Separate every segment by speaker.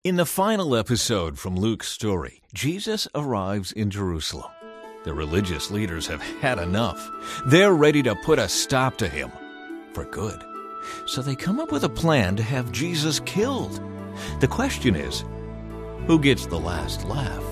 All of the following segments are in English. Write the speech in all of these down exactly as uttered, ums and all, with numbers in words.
Speaker 1: In the final episode from Luke's story, Jesus arrives in Jerusalem. The religious leaders have had enough. They're ready to put a stop to him for good. So they come up with a plan to have Jesus killed. The question is, who gets the last laugh?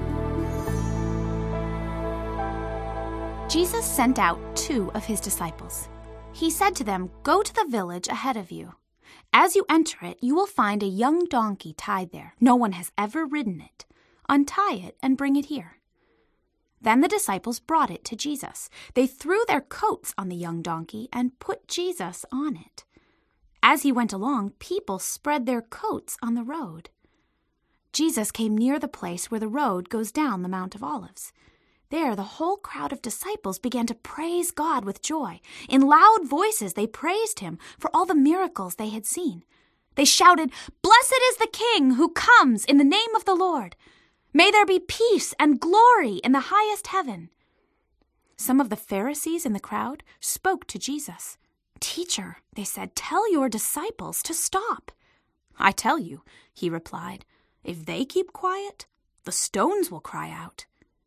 Speaker 2: Jesus sent out two of his disciples. He said to them, "Go to the village ahead of you. As you enter it, you will find a young donkey tied there. No one has ever ridden it. Untie it and bring it here." Then the disciples brought it to Jesus. They threw their coats on the young donkey and put Jesus on it. As he went along, people spread their coats on the road. Jesus came near the place where the road goes down the Mount of Olives. There, the whole crowd of disciples began to praise God with joy. In loud voices, they praised him for all the miracles they had seen. They shouted, "Blessed is the King who comes in the name of the Lord. May there be peace and glory in the highest heaven." Some of the Pharisees in the crowd spoke to Jesus. "Teacher," they said, "tell your disciples to stop." "I tell you," he replied, "if they keep quiet, the stones will cry out."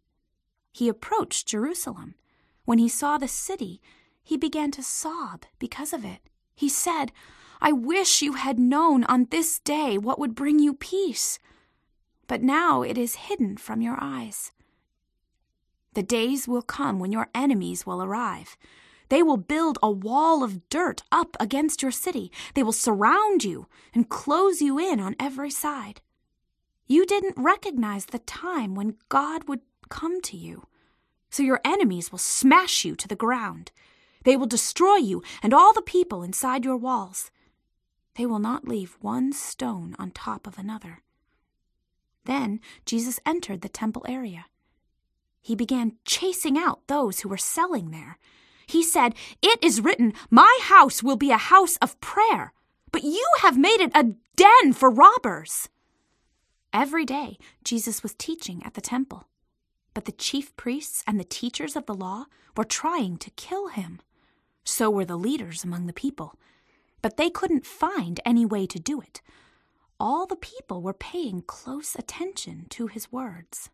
Speaker 2: He approached Jerusalem. When he saw the city, he began to sob because of it. He said, "I wish you had known on this day what would bring you peace. But now it is hidden from your eyes. The days will come when your enemies will arrive. They will build a wall of dirt up against your city. They will surround you and close you in on every side. You didn't recognize the time when God would come to you. So your enemies will smash you to the ground. They will destroy you and all the people inside your walls. They will not leave one stone on top of another." Then Jesus entered the temple area. He began chasing out those who were selling there. He said, "It is written, 'My house will be a house of prayer,' but you have made it a den for robbers." Every day, Jesus was teaching at the temple. But the chief priests and the teachers of the law were trying to kill him. So were the leaders among the people. But they couldn't find any way to do it. All the people were paying close attention to his words.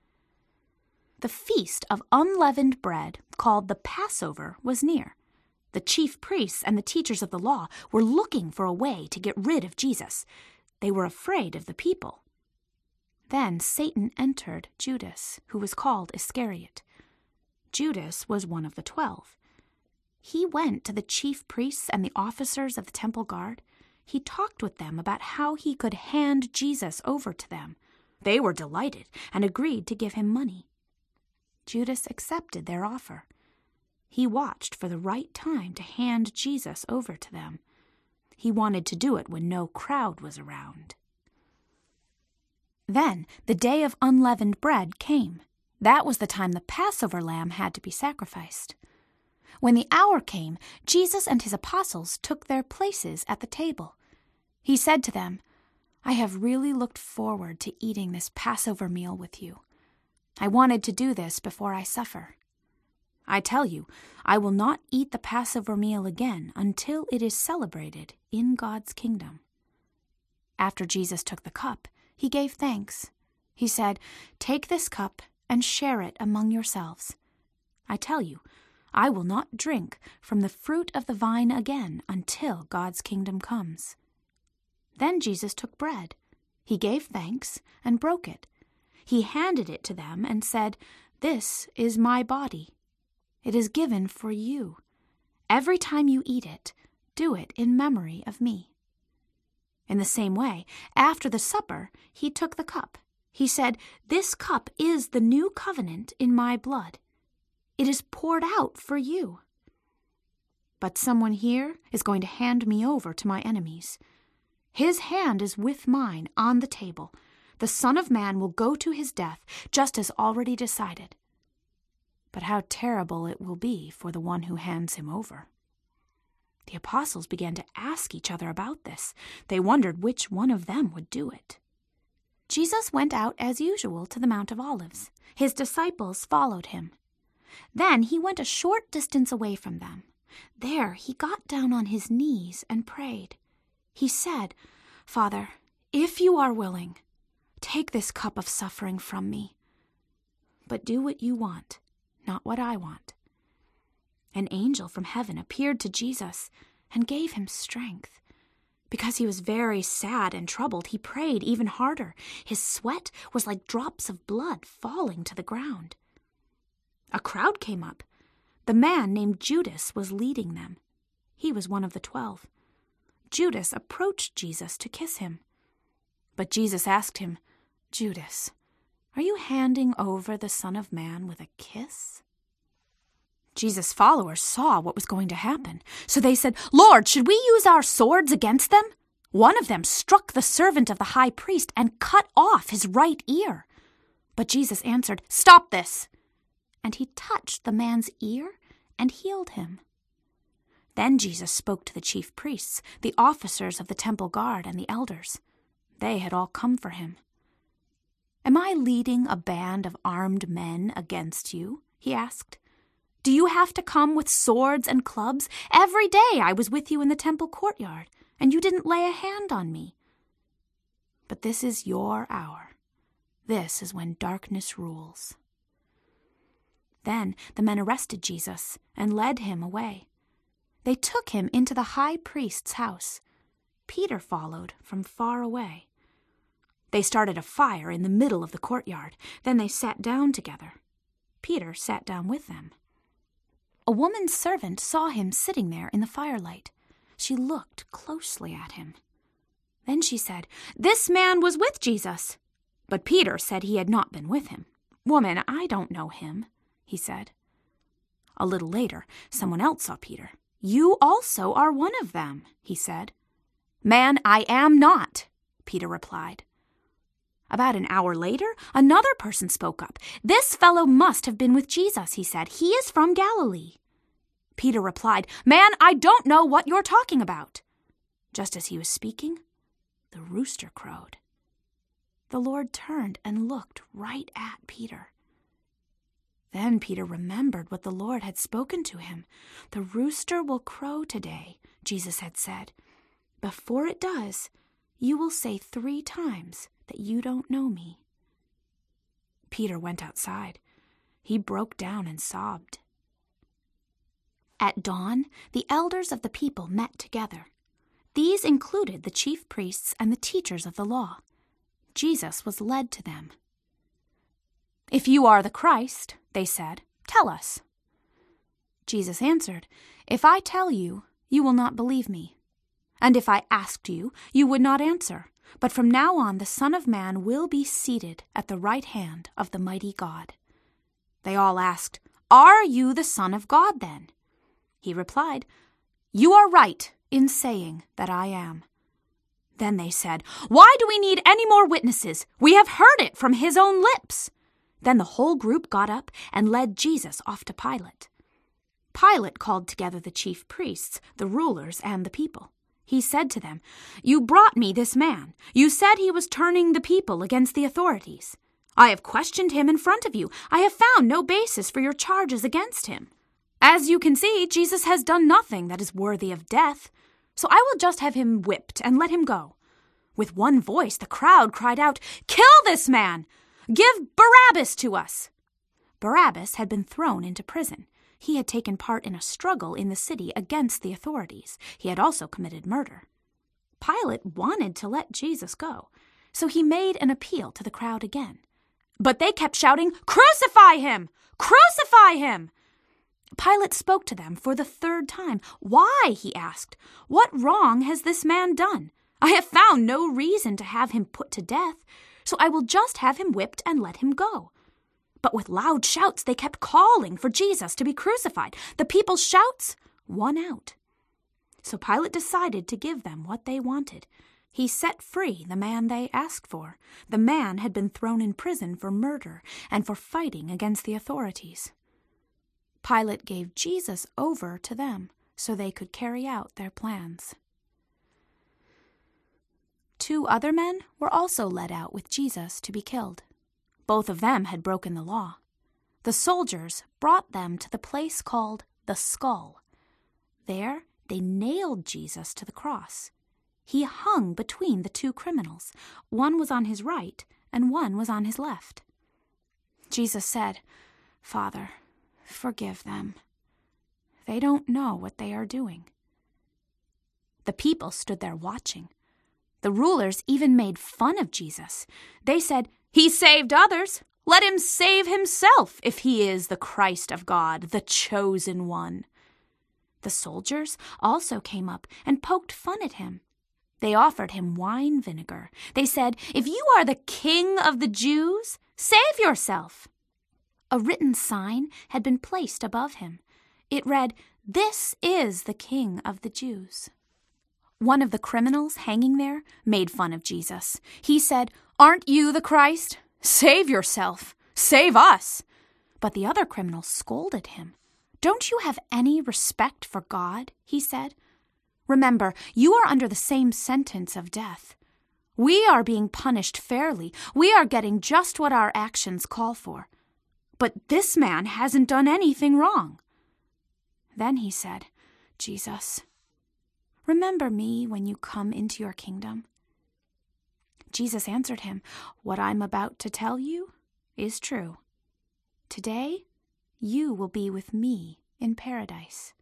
Speaker 2: The feast of unleavened bread, called the Passover, was near. The chief priests and the teachers of the law were looking for a way to get rid of Jesus. They were afraid of the people. Then Satan entered Judas, who was called Iscariot. Judas was one of the twelve. He went to the chief priests and the officers of the temple guard. He talked with them about how he could hand Jesus over to them. They were delighted and agreed to give him money. Judas accepted their offer. He watched for the right time to hand Jesus over to them. He wanted to do it when no crowd was around. Then the day of unleavened bread came. That was the time the Passover lamb had to be sacrificed. When the hour came, Jesus and his apostles took their places at the table. He said to them, "I have really looked forward to eating this Passover meal with you. I wanted to do this before I suffer. I tell you, I will not eat the Passover meal again until it is celebrated in God's kingdom." After Jesus took the cup, he gave thanks. He said, "Take this cup and share it among yourselves. I tell you, I will not drink from the fruit of the vine again until God's kingdom comes." Then Jesus took bread. He gave thanks and broke it. He handed it to them and said, "This is my body. It is given for you. Every time you eat it, do it in memory of me." In the same way, after the supper, he took the cup. He said, "This cup is the new covenant in my blood. It is poured out for you. But someone here is going to hand me over to my enemies. His hand is with mine on the table. The Son of Man will go to his death, just as already decided. But how terrible it will be for the one who hands him over." The apostles began to ask each other about this. They wondered which one of them would do it. Jesus went out as usual to the Mount of Olives. His disciples followed him. Then he went a short distance away from them. There he got down on his knees and prayed. He said, "Father, "If you are willing, take this cup of suffering from me. But do what you want, not what I want." An angel from heaven appeared to Jesus and gave him strength. Because he was very sad and troubled, he prayed even harder. His sweat was like drops of blood falling to the ground. A crowd came up. The man named Judas was leading them. He was one of the twelve. Judas approached Jesus to kiss him. But Jesus asked him, "Judas, are you handing over the Son of Man with a kiss?" Jesus' followers saw what was going to happen, so they said, "Lord, should we use our swords against them?" One of them struck the servant of the high priest and cut off his right ear. But Jesus answered, "Stop this!" And he touched the man's ear and healed him. Then Jesus spoke to the chief priests, the officers of the temple guard, and the elders. They had all come for him. "Am I leading a band of armed men against you?" he asked. "Do you have to come with swords and clubs? Every day I was with you in the temple courtyard, and you didn't lay a hand on me. But this is your hour. This is when darkness rules." Then the men arrested Jesus and led him away. They took him into the high priest's house. Peter followed from far away. They started a fire in the middle of the courtyard. Then they sat down together. Peter sat down with them. A woman's servant saw him sitting there in the firelight. She looked closely at him. Then she said, "This man was with Jesus." But Peter said he had not been with him. "Woman, I don't know him," he said. A little later, someone else saw Peter. "You also are one of them," he said. "Man, I am not," Peter replied. About an hour later, another person spoke up. "This fellow must have been with Jesus," he said. "He is from Galilee." Peter replied, "Man, I don't know what you're talking about." Just as he was speaking, the rooster crowed. The Lord turned and looked right at Peter. Then Peter remembered what the Lord had spoken to him. "The rooster will crow today," Jesus had said. "Before it does, you will say three times that you don't know me." Peter went outside. He broke down and sobbed. At dawn, the elders of the people met together. These included the chief priests and the teachers of the law. Jesus was led to them. "If you are the Christ," they said, "tell us." Jesus answered, "If I tell you, you will not believe me. And if I asked you, you would not answer. But from now on the Son of Man will be seated at the right hand of the mighty God." They all asked, "Are you the Son of God then?" He replied, "You are right in saying that I am." Then they said, "Why do we need any more witnesses? We have heard it from his own lips." Then the whole group got up and led Jesus off to Pilate. Pilate called together the chief priests, the rulers, and the people. He said to them, "You brought me this man. You said he was turning the people against the authorities. I have questioned him in front of you. I have found no basis for your charges against him. As you can see, Jesus has done nothing that is worthy of death. So I will just have him whipped and let him go." With one voice, the crowd cried out, "Kill this man! Give Barabbas to us!" Barabbas had been thrown into prison. He had taken part in a struggle in the city against the authorities. He had also committed murder. Pilate wanted to let Jesus go, so he made an appeal to the crowd again. But they kept shouting, "Crucify him! Crucify him!" Pilate spoke to them for the third time. "Why?" he asked. "What wrong has this man done? I have found no reason to have him put to death, so I will just have him whipped and let him go." But with loud shouts they kept calling for Jesus to be crucified. The people's shouts won out. So Pilate decided to give them what they wanted. He set free the man they asked for. The man had been thrown in prison for murder and for fighting against the authorities. Pilate gave Jesus over to them so they could carry out their plans. Two other men were also led out with Jesus to be killed. Both of them had broken the law. The soldiers brought them to the place called the Skull. There they nailed Jesus to the cross. He hung between the two criminals. One was on his right, and one was on his left. Jesus said, "Father, forgive them. They don't know what they are doing." The people stood there watching. The rulers even made fun of Jesus. They said, "He saved others. Let him save himself if he is the Christ of God, the chosen one." The soldiers also came up and poked fun at him. They offered him wine vinegar. They said, "If you are the king of the Jews, save yourself." A written sign had been placed above him. It read, "This is the King of the Jews." One of the criminals hanging there made fun of Jesus. He said, "Aren't you the Christ? Save yourself. Save us." But the other criminal scolded him. "Don't you have any respect for God?" he said. "Remember, you are under the same sentence of death. We are being punished fairly. We are getting just what our actions call for. But this man hasn't done anything wrong." Then he said, "Jesus, remember me when you come into your kingdom." Jesus answered him, "What I'm about to tell you is true. Today, you will be with me in paradise."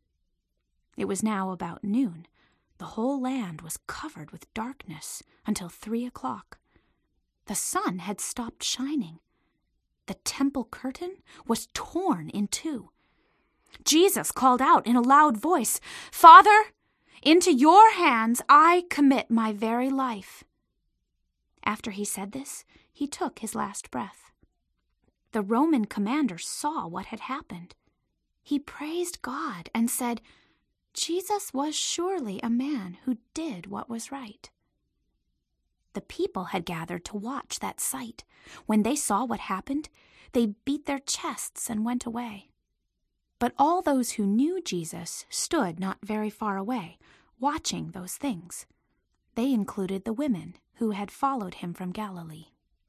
Speaker 2: It was now about noon. The whole land was covered with darkness until three o'clock. The sun had stopped shining. The temple curtain was torn in two. Jesus called out in a loud voice, "Father, into your hands I commit my very life." After he said this, he took his last breath. The Roman commander saw what had happened. He praised God and said, Jesus was surely a man who did what was right. The people had gathered to watch that sight. When they saw what happened, they beat their chests and went away. But all those who knew Jesus stood not very far away, watching those things. They included the women who had followed him from Galilee.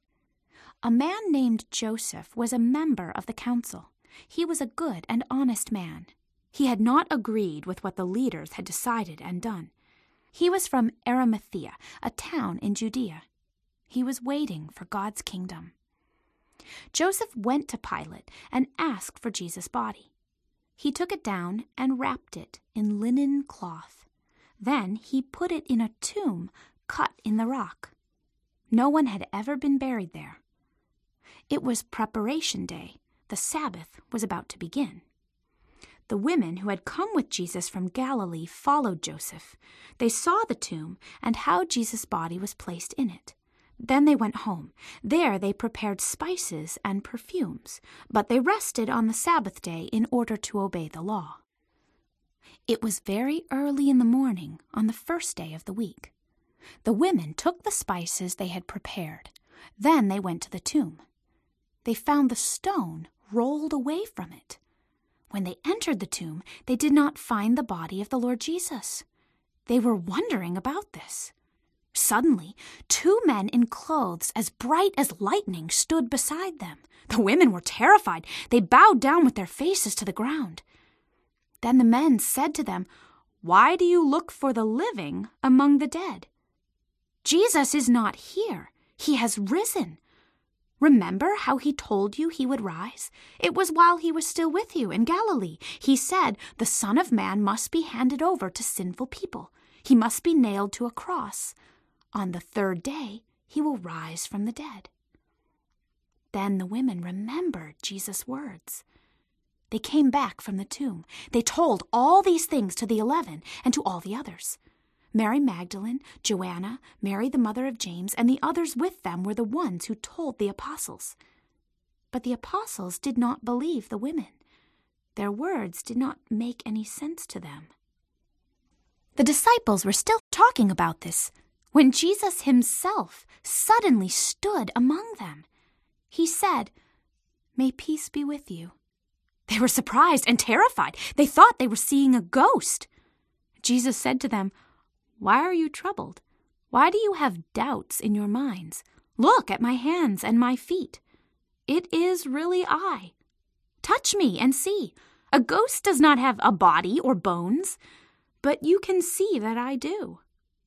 Speaker 2: A man named Joseph was a member of the council. He was a good and honest man. He had not agreed with what the leaders had decided and done. He was from Arimathea, a town in Judea. He was waiting for God's kingdom. Joseph went to Pilate and asked for Jesus' body. He took it down and wrapped it in linen cloth. Then he put it in a tomb cut in the rock. No one had ever been buried there. It was preparation day. The Sabbath was about to begin. The women who had come with Jesus from Galilee followed Joseph. They saw the tomb and how Jesus' body was placed in it. Then they went home. There they prepared spices and perfumes, but they rested on the Sabbath day in order to obey the law. It was very early in the morning on the first day of the week. The women took the spices they had prepared. Then they went to the tomb. They found the stone rolled away from it. When they entered the tomb, they did not find the body of the Lord Jesus. They were wondering about this. Suddenly, two men in clothes as bright as lightning stood beside them. The women were terrified. They bowed down with their faces to the ground. Then the men said to them, "Why do you look for the living among the dead? Jesus is not here. He has risen. Remember how he told you he would rise? It was while he was still with you in Galilee. He said, the Son of Man must be handed over to sinful people. He must be nailed to a cross. On the third day, he will rise from the dead." Then the women remembered Jesus' words. They came back from the tomb. They told all these things to the eleven and to all the others. Mary Magdalene, Joanna, Mary the mother of James, and the others with them were the ones who told the apostles. But the apostles did not believe the women. Their words did not make any sense to them. The disciples were still talking about this when Jesus himself suddenly stood among them. He said, "May peace be with you." They were surprised and terrified. They thought they were seeing a ghost. Jesus said to them, "Why are you troubled? Why do you have doubts in your minds? Look at my hands and my feet. It is really I. Touch me and see. A ghost does not have a body or bones, but you can see that I do."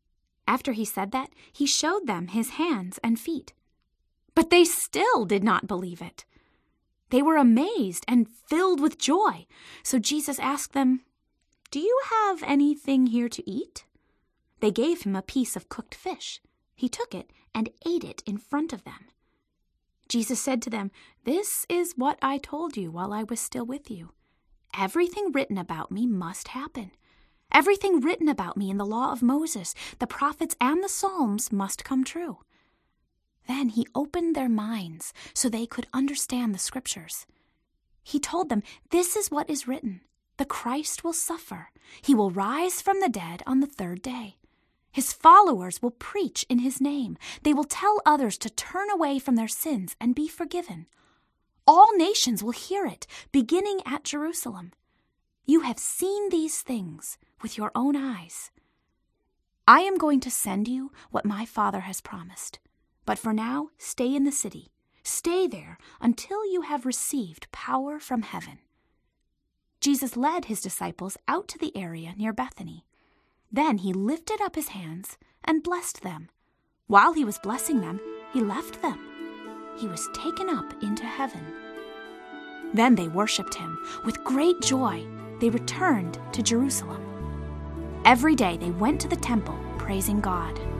Speaker 2: After he said that, he showed them his hands and feet. But they still did not believe it. They were amazed and filled with joy. So Jesus asked them, "Do you have anything here to eat?" They gave him a piece of cooked fish. He took it and ate it in front of them. Jesus said to them, "This is what I told you while I was still with you. Everything written about me must happen. Everything written about me in the law of Moses, the prophets, and the Psalms must come true." Then he opened their minds so they could understand the scriptures. He told them, "This is what is written. The Christ will suffer. He will rise from the dead on the third day. His followers will preach in his name. They will tell others to turn away from their sins and be forgiven. All nations will hear it, beginning at Jerusalem. You have seen these things with your own eyes. I am going to send you what my Father has promised. But for now, stay in the city. Stay there until you have received power from heaven." Jesus led his disciples out to the area near Bethany. Then he lifted up his hands and blessed them. While he was blessing them, he left them. He was taken up into heaven. Then they worshipped him. With great joy, they returned to Jerusalem. Every day they went to the temple, praising God.